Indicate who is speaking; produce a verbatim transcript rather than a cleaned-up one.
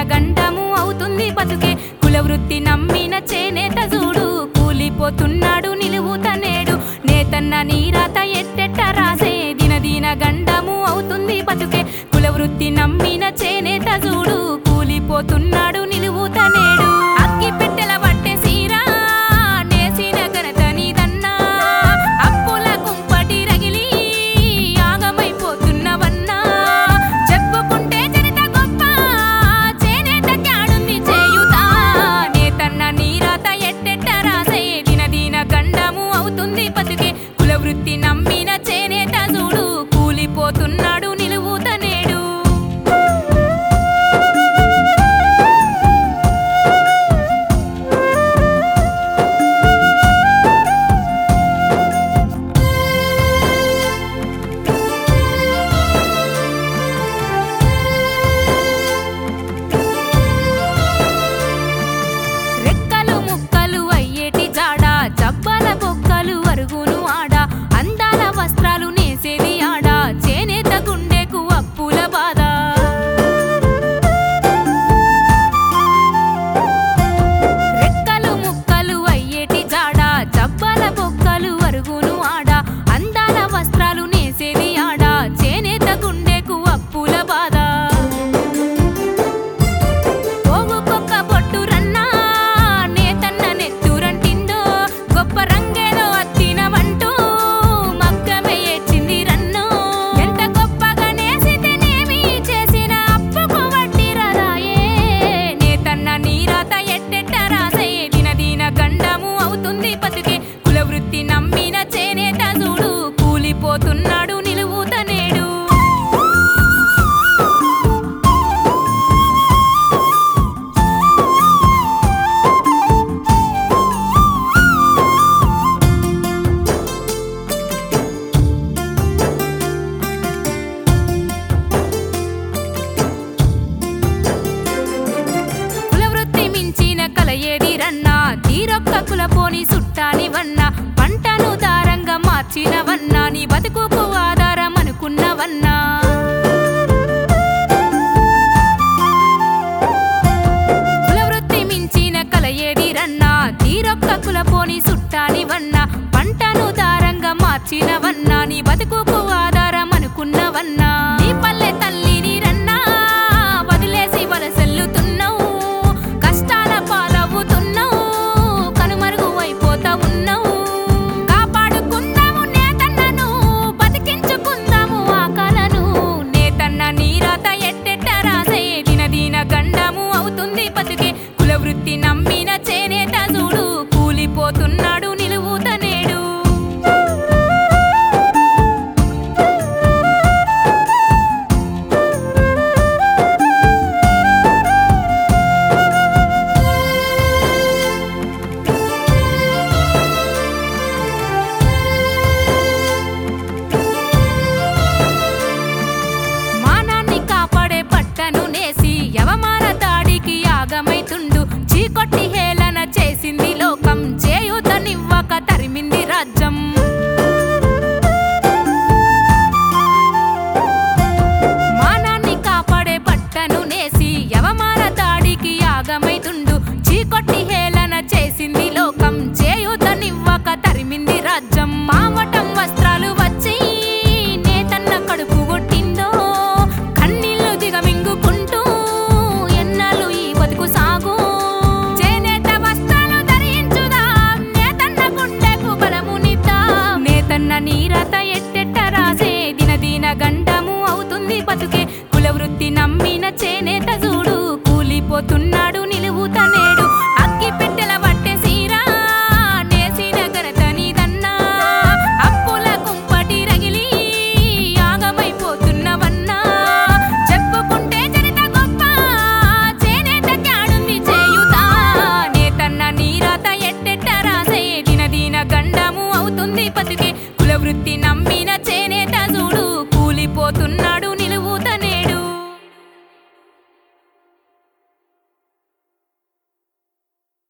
Speaker 1: గండము అవుతుంది బతుకే కులవృత్తి నమ్మిన చేనేత చూడు కూలిపోతున్నాడు నిలువుతనేడు నేతన్న నీరాత ఎట్టెట్ట రాసే దినదిన గండము అవుతుంది బతుకే కులవృత్తి నమ్మిన చేనేత చూడు కూలిపోతున్నాడు నిలువుతనేడు అగ్గి పెట్టెల పట్టే సీరా నేసిన ఘనత నీదన్నా అప్పుల కుంపటి రగిలి ఆగమైపోతున్నవన్నా చెప్పుకుంటే చరిత గొప్ప చేనేత క్యాడుంది చేయుతా నేతన్న నీరాత ఎట్టెట్ట రాసే దినదిన గండము అవుతుంది బతుకే కులవృత్తి నమ్మిన చేనేత చూడు కూలిపోతున్నాడు నిలువుతనేడు రెక్కలు ముక్కలు అయ్యేటి జాడ జబ్బల బొక్కలు అరుగును ఆడ అందాల వస్త్రాలు నేసేది ఆడ చేనేత గుండెకు అప్పుల బాధ రెక్కలు ముక్కలు అయ్యేటి జాడ జబ్బల బొక్కలు అరుగును ఆడ అందాల వస్త్రాలు నేసేది ఆడ చేనేత గుండెకు అప్పుల బాధ పోగుకొక్క బొట్టు రన్నా నేతన్న నెత్తురంటిందో గొప్ప రంగేలో అత్తినవంటూ మగ్గమే ఏడ్చింది రన్నో ఎంత గొప్పగా నేసితేనేమి చేసిన అప్పుకు వడ్డీ రాదాయే నేతన్న నీరాత ఎట్టెట్ట రాసే దినదిన గండము అవుతుంది బతుకే కులవృత్తి నమ్మిన చేనేత చూడు కూలిపోతున్నాడు నిలువుతనేడు కులవృత్తి మించిన కల ఏది రన్నా తీరొక్క కులపోని సుట్టానివన్నా పంటను దారంగా మార్చినవన్నా నీ బతుకుకు ఆధారం అనుకున్నవన్నా కులవృత్తి మించిన కల ఏది రన్నా తీరొక్క కులపోని సుట్టానివన్నా పంటను దారంగా మార్చినవన్నా నీ బతుకుకు ఆధారం అనుకున్నవన్నా నీ పల్లె తల్లిని రన్నా వదిలేసి వలసెల్లుతున్నావు కష్టాల పాలవుతున్నావు కనుమరుగు అయిపోతా ఉన్నావు కాపాడుకుందాము నేతన్నను బతికించుకుందాము ఆ కలను నేతన్న నీరాత ఎట్టెట్ట రాసే దినదిన గండము అవుతుంది బతుకే కులవృత్తి నమ్మిన చేనేత చూడు కూలిపోతున్నాడు నిలువుతనేడు మానాన్ని కాపాడే పట్టను నేసి యవమాన దాడికి యాగమైతుండు చీకొట్టి హేళన చేసింది లోకం చేయుతనివ్వక తరిమింది రాజ్యం మానాన్ని కాపాడే పట్టను నేసి యవమాన దాడికి యాగమైతుండు చీకొట్టి హేళన చేసింది లోకం చేయుతనివ్వక తరిమింది రాజ్యం మావటం వస్త్రాలు వచ్చి నేతన్న కడుపు కొట్టిందో కన్నీళ్లు దిగమింగుకుంటూ ఎన్నాళ్ళు ఈ బతుకు సాగు చేనేత వస్త్రాలు ధరించుదా నేతన్న గుండెకు బలమునిద్దా నేతన్న నీరాత ఎట్టెట్ట రాసే దినదిన గండము అవుతుంది బతుకే కులవృత్తి నమ్మిన చేనేత చూడు కూలిపోతున్నాడు నిలువుతనేడు అగ్గి పెట్టెల పట్టే సీరా నేసిన ఘనత నీదన్నా అప్పుల కుంపటి రగిలి ఆగమైపోతున్నవన్నా చెప్పుకుంటే చరిత గొప్ప చేనేత క్యాడుంది చేయుతా నేతన్న నీరాత ఎట్టెట్ట రాసే దినదిన గండము అవుతుంది బతుకే కులవృత్తి నమ్మి